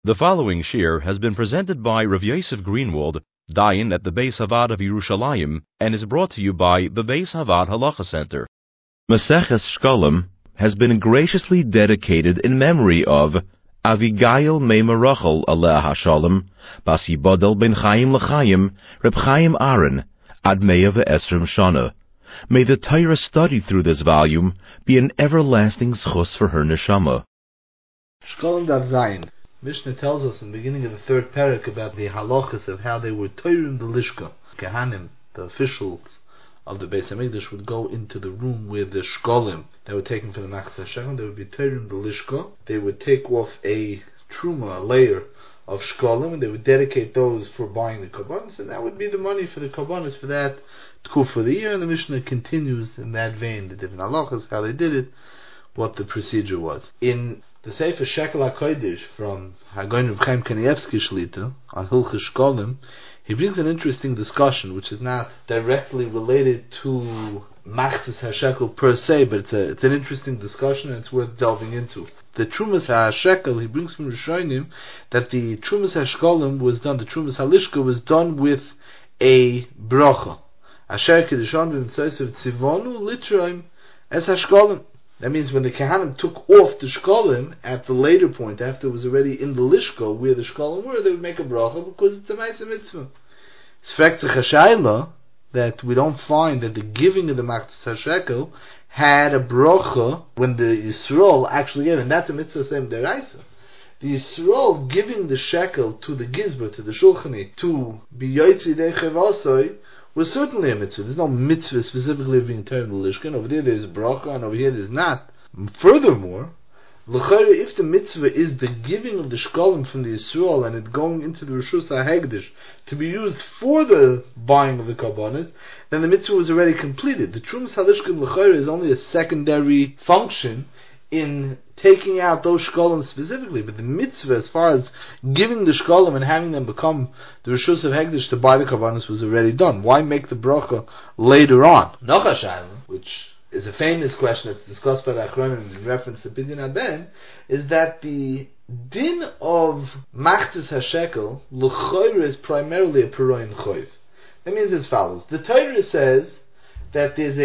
The following shir has been presented by Rav Yosef Greenwald, Dayan at the Beis Havad of Yerushalayim, and is brought to you by the Beis Havad Halacha Center. Maseches Shkolim has been graciously dedicated in memory of Avigail Meima Rachel Aleh HaShalom, Bas Yibodel Ben Chaim L'Chaim, Reb Chaim Aaron, Ad Meya Ve'esrim Shana. May the Torah studied through this volume be an everlasting schus for her neshama. Shkolim Dav Zayin. Mishnah tells us in the beginning of the third parak about the halachas of how they were toirim the lishka. Kehanim, the officials of the Beis Hamikdash, would go into the room where the shkolim that were taken for the Machzas HaShekel, they would be toirim the lishka. They would take off a truma, a layer of shkolim, and they would dedicate those for buying the korbanos, and that would be the money for the korbanos for that tkufa for the year. And the Mishnah continues in that vein, the different halachas, how they did it, what the procedure was. In the Sefer Shekel HaKodesh from Hagoyin Reb Chaim Kanievsky Shlita on Hilchos Shkolim, he brings an interesting discussion which is not directly related to Machzas HaShekel per se, but it's an interesting discussion and it's worth delving into. The Trumas HaShekel, he brings from Rishonim that the Trumas HaShkolim was done, the Trumas HaLishka was done with a bracha. Asher Kedishon V'Mitzosev Tzivonu Litroim Es HaShkolim. That means when the Kehanim took off the Shkolim at the later point, after it was already in the Lishko where the Shkolim were, they would make a bracha because it's a Ma'aseh Mitzvah. It's fact that we don't find that the giving of the Machzas HaShekel had a bracha when the Yisrael actually gave, and that's a Mitzvah Sem Deraisa. The Yisrael giving the shekel to the Gizber, to the Shulchani, to be Yotzi Dechev Asoi, was certainly a mitzvah. There's no mitzvah specifically of being turned to Lishkan. Over there there's bracha, and over here there's not. Furthermore, if the mitzvah is the giving of the shkolim from the Yisrael and it going into the Rishus HaHegdish to be used for the buying of the karbanos, then the mitzvah was already completed. The Trumas HaLishkan L'chayra is only a secondary function in taking out those shkolim specifically, but the mitzvah as far as giving the shkolim and having them become the Rishus of Hegdish to buy the karbanos was already done. Why make the bracha later on? Nochashayim, which is a famous question that's discussed by the Achronim in reference to Pidyon Haben, is that the din of Machzas HaShekel l'choyre is primarily a Puroin Choyv. That means as follows. The Torah says that there's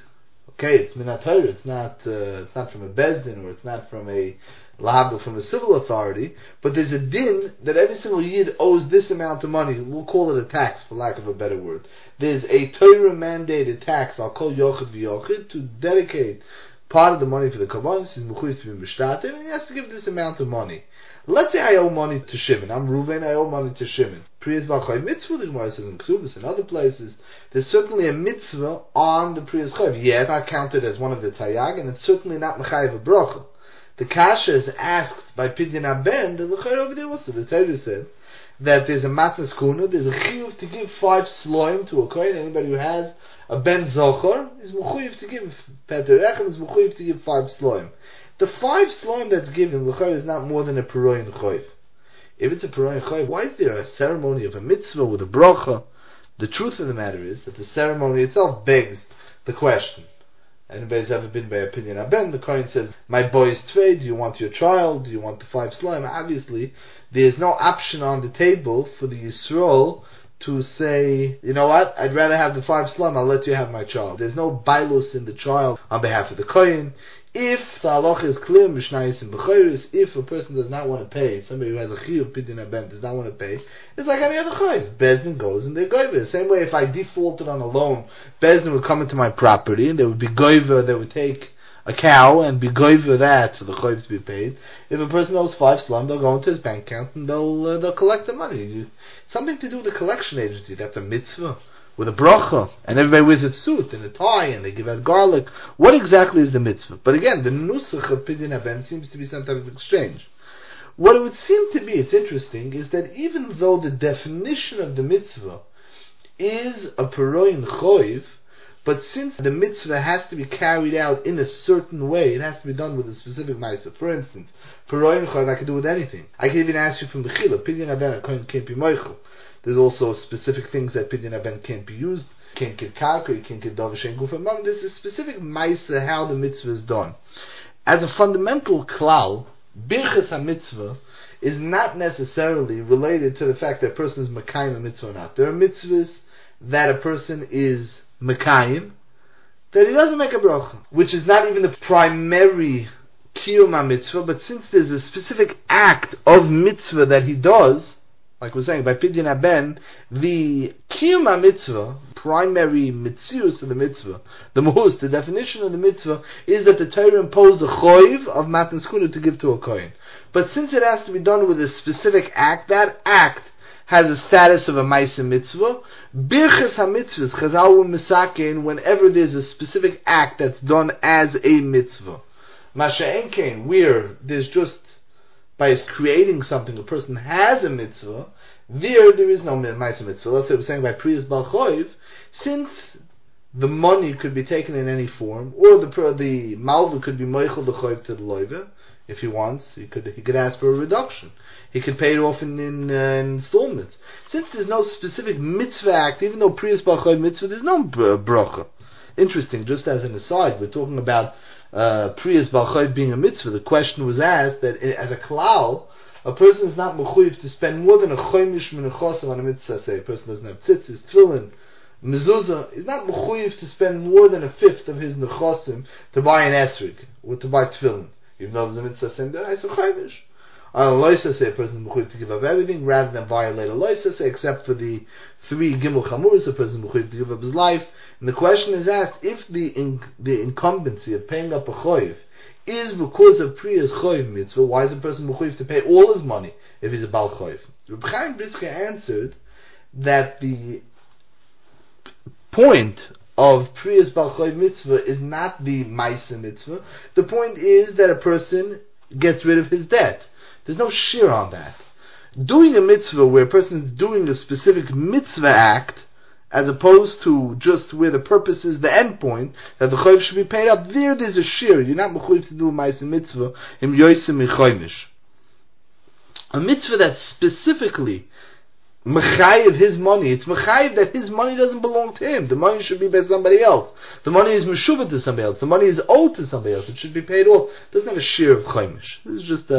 it's Minat Torah, it's not from a Bezdin, or it's not from a Lahabdil, from a civil authority, but there's a din that every single Yid owes this amount of money. We'll call it a tax, for lack of a better word. There's a Torah mandated tax, I'll call Yochid V'Yochid, to dedicate part of the money for the Karbanos. He's Mechuyev to be Mishtatev, and he has to give this amount of money. Let's say I owe money to Shimon. I'm Reuven, I owe money to Shimon. Priyas B'Choy Mitzvah, the Gemara says in Ksubas and other places, there's certainly a mitzvah on the Priyas Choy. Yet, not counted as one of the Tayag, and it's certainly not Mechayev a Bracha. The Kasha is asked by Pidyon Haben, the L'chayr over there also, the Torah said, that there's a Matnas Kuna, there's a Chiyuv to give 5 Sloim to a Kohen. Anybody who has a Ben Zochar is Mechuyev to give, Peter Echem is Mechuyev to give 5 Sloim. The 5 Sloim that's given, L'chayr, is not more than a Puroin Choyv. If it's a Puroin Choyv, why is there a ceremony of a mitzvah with a bracha? The truth of the matter is that the ceremony itself begs the question. Anybody's ever been by Pidyon Haben, the Kohen says, my boy is tvei, do you want your child? Do you want the 5 Sloim? Obviously, there's no option on the table for the Yisrael to say, you know what, I'd rather have the 5 Sloim, I'll let you have my child. There's no bailus in the child on behalf of the Kohen. If the halacha is clear, Mishnayos and B'chayros, if a person does not want to pay, somebody who has a chiyuv Pidyon Haben does not want to pay, it's like any other chayiv. Bezdin goes and they goyver. The same way if I defaulted on a loan, Bezdin would come into my property and they would be goyver, they would take a cow and be goyver that for the chayiv to be paid. If a person owes 5 slum, they'll go into his bank account and they'll collect the money. Something to do with the collection agency, that's a mitzvah. With a bracha, and everybody wears a suit and a tie, and they give out garlic. What exactly is the mitzvah? But again, the nusach of Pidyon Haben seems to be some type of exchange. What it would seem to be, it's interesting, is that even though the definition of the mitzvah is a Puroin Choiv, but since the mitzvah has to be carried out in a certain way, it has to be done with a specific ma'aseh. For instance, Puroin Choiv I can do with anything. I can even ask you from the Chila, Pidyon Haben, a Kohen can't be moichel. There's also specific things that Pidyon Haben can't be used. You can't give karka, you can't give davish and guf and mam. There's a specific ma'aseh how the mitzvah is done. As a fundamental klal, birchas ha-mitzvah is not necessarily related to the fact that a person is Mekayim a mitzvah or not. There are mitzvahs that a person is Mekayim that he doesn't make a bracha, which is not even the primary Kiyum mitzvah, but since there's a specific act of mitzvah that he does, like we're saying, by Pidyon Haben, the Kiyum mitzvah, primary mitzius of the mitzvah, the muhus, the definition of the mitzvah, is that the Torah imposed a choiv of matan skuna to give to a kohen. But since it has to be done with a specific act, that act has a status of a ma'aseh mitzvah. Birchas ha-mitzvahs, Chazal will misakein whenever there's a specific act that's done as a mitzvah. Masha'en kein, where there's just, by creating something, a person has a mitzvah, there is no ma'aseh mitzvah. Let's say we're saying by Priyas Bal Choiv, since the money could be taken in any form, or the malva could be moichel the choiv to the loiva, if he wants, he could ask for a reduction. He could pay it off in installments. Since there's no specific mitzvah act, even though Priyas Bal Choiv mitzvah, there's no bracha. Interesting, just as an aside, we're talking about Priyas Bal Choiv being a mitzvah. The question was asked that as a klal, a person is not mechuyev to spend more than a chomish min achosim on a mitzvah. Say a person doesn't have tzitzis, tefillin, mezuzah, is not mechuyev to spend more than a fifth of his nechosim to buy an esrig or to buy tefillin. Even though there's a mitzvah saying that, I say chomish. On a loisa, say a person is mechuyev to give up everything rather than violate a loisa, say except for the 3 gimel chamuris, a person is mechuyev to give up his life. And the question is asked, if the incumbency of paying up a choiv is because of Priyas Choiv mitzvah, why is a person mechuyev to pay all his money if he's a Bal Choiv? Reb Chaim Brisker answered that the point of Priyas Bal Choiv mitzvah is not the Ma'aseh mitzvah. The point is that a person gets rid of his debt. There's no shir on that. Doing a mitzvah where a person is doing a specific mitzvah act, as opposed to just where the purpose is the end point, that the choiv should be paid up, there's a shir. You're not mechuyev to do a ma'aseh mitzvah im yoysim mechoymish. A mitzvah that's specifically mechayev his money, it's mechayev that his money doesn't belong to him. The money should be by somebody else. The money is meshuvah to somebody else. The money is owed to somebody else. It should be paid off. It doesn't have a shir of choymish. This is just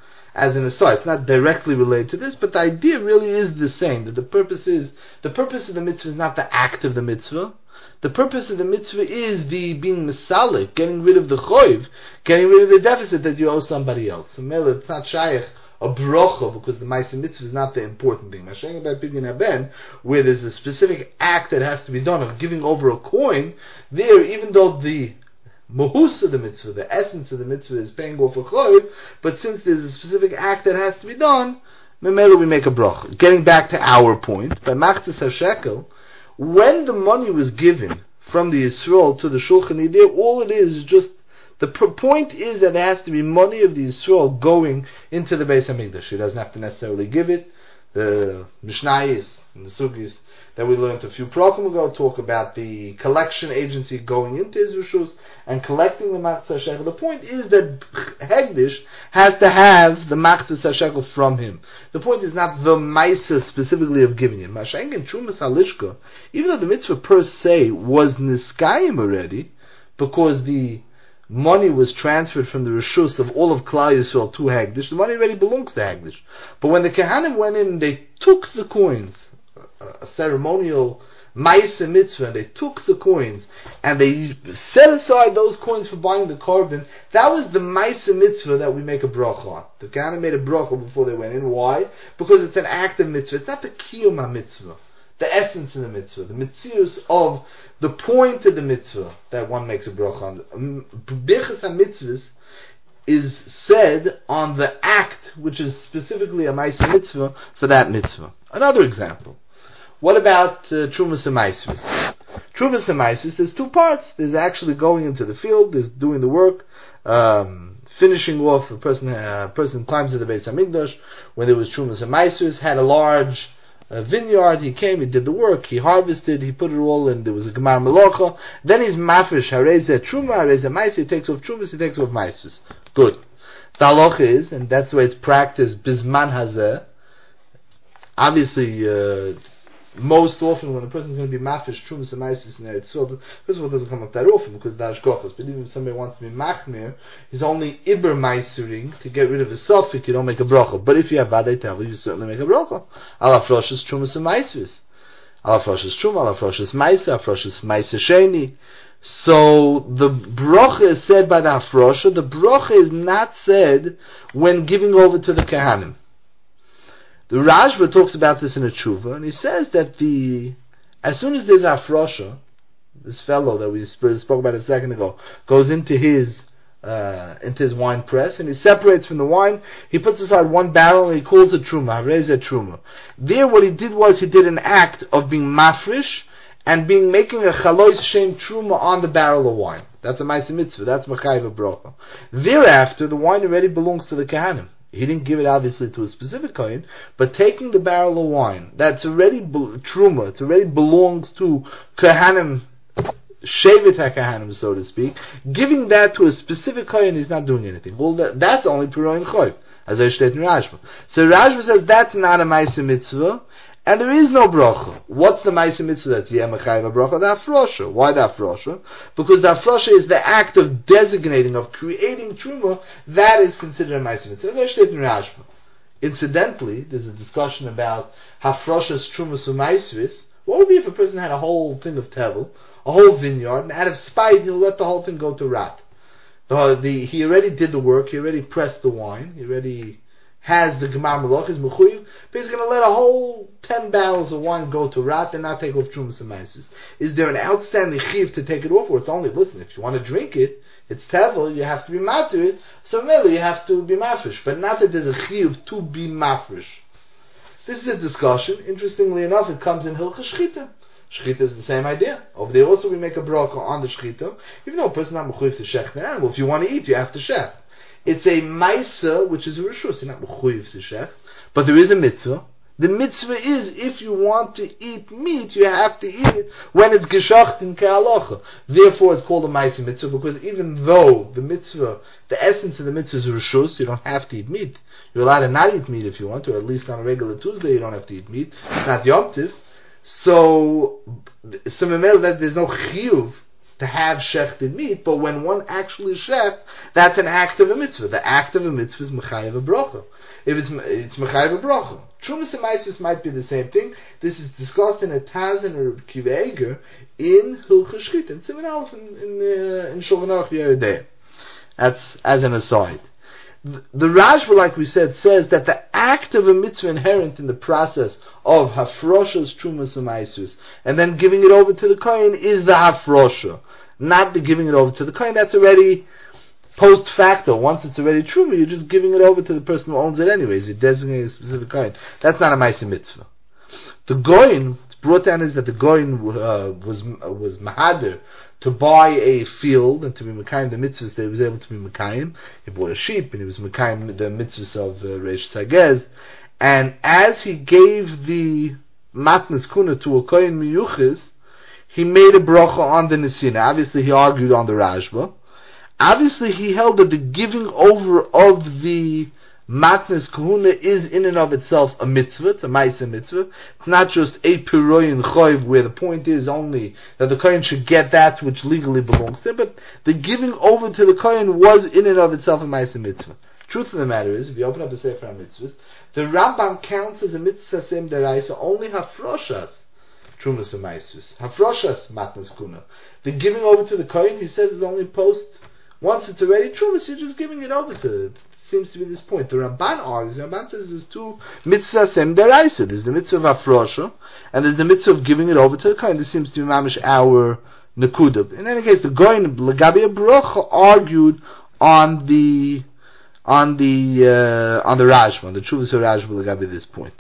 as an aside, it's not directly related to this, but the idea really is the same, that the purpose of the mitzvah is not the act of the mitzvah. The purpose of the mitzvah is the being misalik, getting rid of the choiv, getting rid of the deficit that you owe somebody else. So it's not shayach a brocha, because the ma'aseh mitzvah is not the important thing. Masha'en about Pidyon Haben, where there's a specific act that has to be done of giving over a coin, there, even though the Mohus of the mitzvah, the essence of the mitzvah is paying off a choiv, but since there's a specific act that has to be done, memela we make a bracha. Getting back to our point, by Machzis HaShekel, when the money was given from the Yisrael to the Shulchan Aruch, all it is just, the point is that there has to be money of the Yisrael going into the Beis HaMikdash. He doesn't have to necessarily give it. The Mishnayos and the Sugis that we learned a few program ago talk about the collection agency going into his rishus and collecting the Machzis HaShekel. The point is that Hegdish has to have the Machzis HaShekel from him. The point is not the Maisa specifically of giving him. Masha'en and Trumas HaLishka, even though the mitzvah per se was Niskayim already, because the money was transferred from the rishus of all of Klal Yisrael to Hegdish, the money already belongs to Hegdish. But when the Kehanim went in, they took the coins, a ceremonial ma'aseh mitzvah, and they took the coins and they set aside those coins for buying the korban. That was the ma'aseh mitzvah that we make a bracha on. The Kehanim made a bracha before they went in. Why? Because it's an act of mitzvah. It's not the kiyum mitzvah, the essence of the mitzvah, the mitzius of the point of the mitzvah that one makes a bracha on. Birchas ha-mitzvahs is said on the act which is specifically a ma'aseh mitzvah for that mitzvah. Another example. What about Trumas HaMaisvus? Trumas HaMaisvus, there's 2 parts. There's actually going into the field, there's doing the work, finishing off a person climbs to the Beis HaMikdash. When there was Trumas HaMaisvus, had a large vineyard, he came, he did the work, he harvested, he put it all in, there was a Gemar Melocha. Then he's mafish, hareze Truma, hareze Maisvus, he takes off Trumas, he takes off Maisvus. Good. The halacha is, and that's the way it's practiced, Bizman Hazeh, obviously, most often when a person is going to be mafish trumas and maisis in Eretz Yisrael, first of all, it doesn't come up that often because the hashgachas. But even if somebody wants to be machmir, he's only iber maisering to get rid of the suffix. You don't make a bracha. But if you have vadei tevel, you certainly make a bracha. Ala froshes trumas and maisis. Ala froshes truma, ala froshes maisa, ala froshes maisa sheni. So the bracha is said by the hafrosha. The bracha is not said when giving over to the kahanim. The Rashba talks about this in a tshuva, and he says that as soon as there's hafrosha, this fellow that we spoke about a second ago goes into his wine press and he separates from the wine. He puts aside one barrel and he calls it truma, harezeh truma. There, what he did was he did an act of being mafrish and making a chalois shem truma on the barrel of wine. That's a ma'aseh mitzvah. That's machayev bracha. Thereafter, the wine already belongs to the kahanim. He didn't give it obviously to a specific kohen, but taking the barrel of wine that's already truma, it already belongs to kahanim, shevet hakahanim, so to speak, giving that to a specific kohen is not doing anything. Well, that's only piroin choiv, as I state in Rashba. So Rashba says that's not a ma'aseh mitzvah, and there is no bracha. What's the ma'aseh mitzvah that's machayev bracha? The hafrosha. Why the hafrosha? Because the hafrosha is the act of designating, of creating truma, that is considered a ma'aseh mitzvah. As I state in Rashba. Incidentally, there's a discussion about hafrosha's trumas u'maisvis. What would be if a person had a whole thing of tevel, a whole vineyard, and out of spite he'll let the whole thing go to rat. He already did the work, he already pressed the wine, he already has the gemar malach, is mechuyev, but he's going to let a whole 10 barrels of wine go to rat and not take off trumas and maisus. Is there an outstanding chiv to take it off, or it's only, listen, if you want to drink it, it's tevel, you have to be matir it, so really you have to be mafresh, but not that there's a chiv to be mafresh. This is a discussion. Interestingly enough, it comes in Hilchah Shchita. Shchita is the same idea. Over there also we make a bracha on the Shchita, even though a person is not mechuyev to shech an animal. If you want to eat, you have to shech. It's a maisa, which is a rishus. You're not mechuyev to shech, but there is a mitzvah. The mitzvah is, if you want to eat meat, you have to eat it when it's geshacht in ke'alacha. Therefore, it's called a maisa mitzvah, because even though the mitzvah, the essence of the mitzvah is rishus, you don't have to eat meat. You're allowed to not eat meat if you want to, or at least on a regular Tuesday you don't have to eat meat. It's not Yom Tiv. So there's no chiyuv to have shechted meat, but when one actually shecht, that's an act of a mitzvah. The act of a mitzvah is mechayev a bracha. If it's mechayev a bracha. Trumas and maisus might be the same thing. This is discussed in a Taz and a Kiva Eger in Hilchah Shchita, in Siman Aleph in Shulchan Aruch Yeridei. That's as an aside. The Rashba, like we said, says that the act of a mitzvah inherent in the process of hafrosha's trumas u'maisus and then giving it over to the kohen is the hafrosha, not the giving it over to the kohen. That's already post facto. Once it's already truma, you're just giving it over to the person who owns it anyways. You're designating a specific kohen. That's not a ma'aseh mitzvah. The goyin, it's brought down is that the goyin was mahader to buy a field and to be mekayim the mitzvahs that he was able to be mekayim. He bought a sheep and he was mekayim the mitzvahs of Reish Sagez. And as he gave the matnas kuna to a kohen miyuchis, he made a bracha on the nesina. Obviously he argued on the Rashba. Obviously he held that the giving over of the matnas kahuna is in and of itself a mitzvah. It's a ma'aseh mitzvah. It's not just a piroyin choiv where the point is only that the kohen should get that which legally belongs to him, but the giving over to the kohen was in and of itself a ma'aseh mitzvah. Truth of the matter is, if you open up the Sefer HaMitzvahs, the Rambam counts as a mitzvah sem deraisa only hafroshas trumas u'maisus, hafroshas matnas kuna. The giving over to the kohen, he says, is only post. Once it's already trumas, you're just giving it over to it. Seems to be this point. The Ramban argues, the Ramban says there's two mitzvahs sem deraisa. There's the mitzvah of hafrosha, and there's the mitzvah of giving it over to the kohen. This seems to be mamish our nekuda. In any case, the Goyin Legabi Baruch argued on the Rashba, on the Chuvas of Rashba Legabi this point.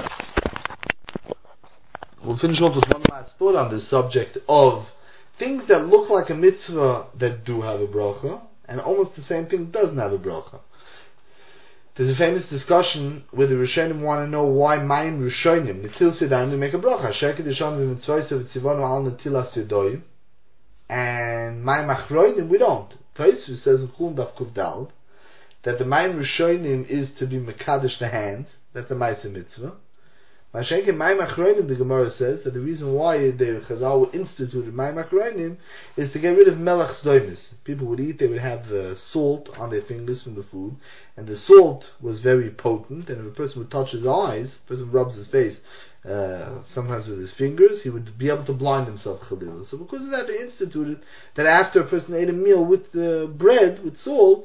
We'll finish off with one last thought on this subject of things that look like a mitzvah that do have a bracha, and almost the same thing doesn't have a bracha. There's a famous discussion where the Rishonim want to know why Mayim Rishonim, Netil Sidaim, we make a bracha. Sheket Yishon v'mitzvayis v'tzivonu al Netilas Yodoyim. And Mayim Achroinim, we don't. Tosfos says in Chum Daf Kuf Daled that the Mayim Rishonim is to be Mekadosh the hands. That's a Ma'aseh mitzvah. Mashenke Mayim Achronim, the Gemara says that the reason why the Chazal instituted Mayim Achronim is to get rid of Melech Sdoimis. People would eat, they would have salt on their fingers from the food, and the salt was very potent, and if a person would touch his eyes, a person rubs his face, sometimes with his fingers, he would be able to blind himself, Chalil. So because of that, they instituted that after a person ate a meal with bread, with salt,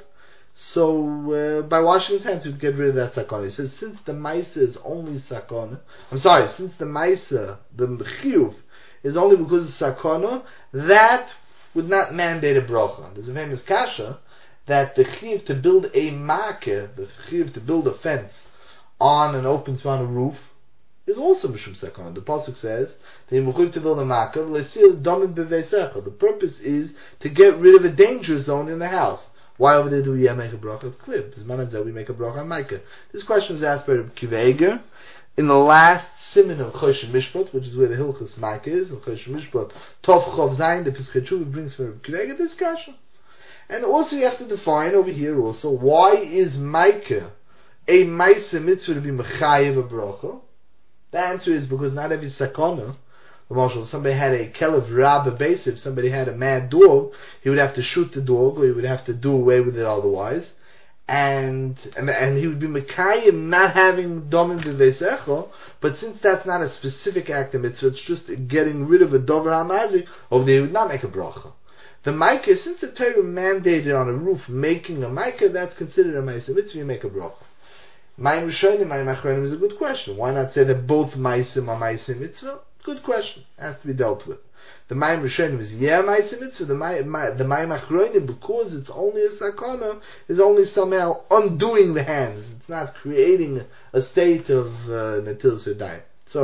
so by washing his hands, he would get rid of that sakana. He says, since the maisa is only sakana, since the maisa, the chiyuv, is only because of sakana, that would not mandate a bracha. There's a famous kasha that the chiyuv to build a makeh, the chiyuv to build a fence on an open space, on a roof, is also mishum sakana. The pasuk says that you chiyuv to build a makeh, l'sil domim b'veisecha. The purpose is to get rid of a danger zone in the house. Why over there do we make a bracha? It's clear. This man that we make a bracha on Maikah. This question was asked by Reb Kiva Eger in the last siman of Choshen Mishpat, which is where the Hilchos Maikah is, in Choshen Mishpat, Tov Chov Zayin, the Piskei Tshuva brings from Reb Kiva Eger this question. And also you have to define over here also, why is Maikah a Maisa Mitzvah to be Mechayev a bracha? The answer is because not every sakana, if somebody had a kelev rabba basiv, somebody had a mad dog, he would have to shoot the dog, or he would have to do away with it otherwise, and he would be mekayim not having domim b'veisecho. But since that's not a specific act of mitzvah, it's just getting rid of a dover hamazik, over there he would not make a bracha. The maikah, since the Torah mandated on a roof making a maikah, that's considered a ma'aseh mitzvah, you make a bracha. Mayim Rishonim, Mayim Achronim is a good question. Why not say that both ma'asim are ma'aseh mitzvah? Good question. Has to be dealt with. The Mayim Rishonim is ma'aseh mitzvah. The Mayim Achronim, because it's only a sakana, is only somehow undoing the hands. It's not creating a state of Natil Sedai.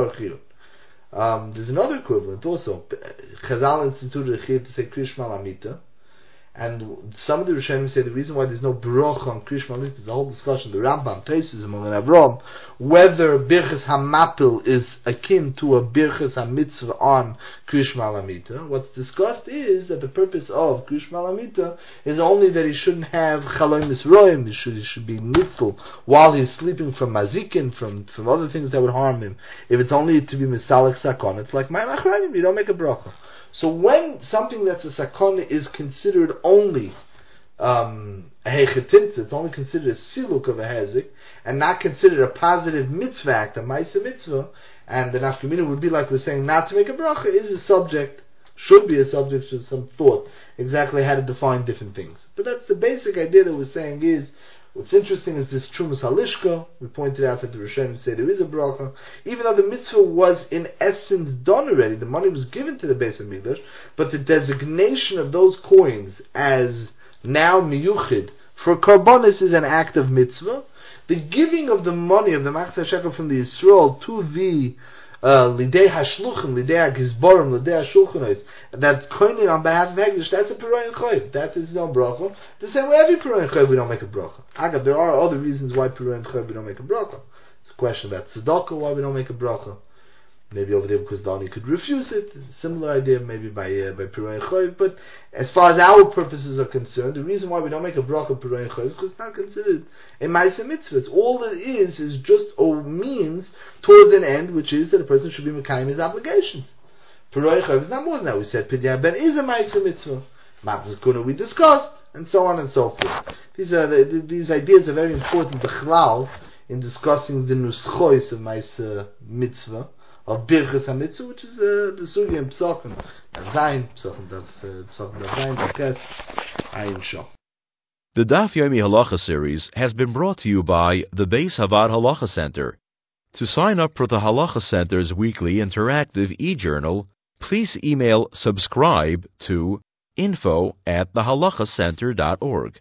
There's another equivalent also. Chazal instituted a chiyuv to say Krish Malamita. And some of the Rishonim say the reason why there's no bracha on Krish Malamita is a whole discussion. The Rambam, Taisus, among Avram, whether Birchas HaMapil is akin to a Birchas HaMitzvah on Krish Malamita. What's discussed is that the purpose of Krish Malamita is only that he shouldn't have Chaloi Misroim, he should be nitzel while he's sleeping from mazikin, from other things that would harm him. If it's only to be Misalik Sakon, it's like Mayim Achronim, you don't make a bracha. So when something that's a sakana is considered only a hechetintzah, it's only considered a siluk of a hezik, and not considered a positive mitzvah act, a ma'aseh mitzvah, and the nafkamina would be like we're saying not to make a bracha, is a subject, should be a subject to some thought, exactly how to define different things. But that's the basic idea that we're saying is, what's interesting is this Trumas Halishka. We pointed out that the Rishonim say there is a bracha, even though the mitzvah was in essence done already. The money was given to the Beis HaMikdash, but the designation of those coins as now miyuchid for karbonis is an act of mitzvah. The giving of the money of the Machzor Shekel from the Yisrael to the Lidei Hashluchim, Lidei HaGizborim, Lidei HaShulchanos, that coining on behalf of Hekdesh, that's a Piroyin Choyv. That is no bracha. The same way every Piroyin Choyv we don't make a bracha. Agav, there are other reasons why Piroyin Choyv we don't make a bracha. It's a question about tzedakah, why we don't make a bracha. Maybe over there because Dani could refuse it. Similar idea maybe by Piroyin Choyv. But as far as our purposes are concerned, the reason why we don't make a bracha Piroyin Choyv is because it's not considered a ma'aseh mitzvah. All it is just a means towards an end, which is that a person should be mekayim his obligations. Piroyin Choyv is not more than that. We said Pidyon Ben is a ma'aseh mitzvah. Machzas Kuna we discussed, and so on and so forth. These ideas are very important b'chlal in discussing the nuschois of ma'aseh mitzvah, of Birchas HaMitzvah, which is the Sugi and Psachim, Dav Zayin, Psachim Dav Zayin, Dav Tes, Ayin Shah. The Daf Yomi Halacha series has been brought to you by the Beis Havad Halacha Center. To sign up for the Halacha Center's weekly interactive e-journal, please email subscribe to info@thehalachacenter.org.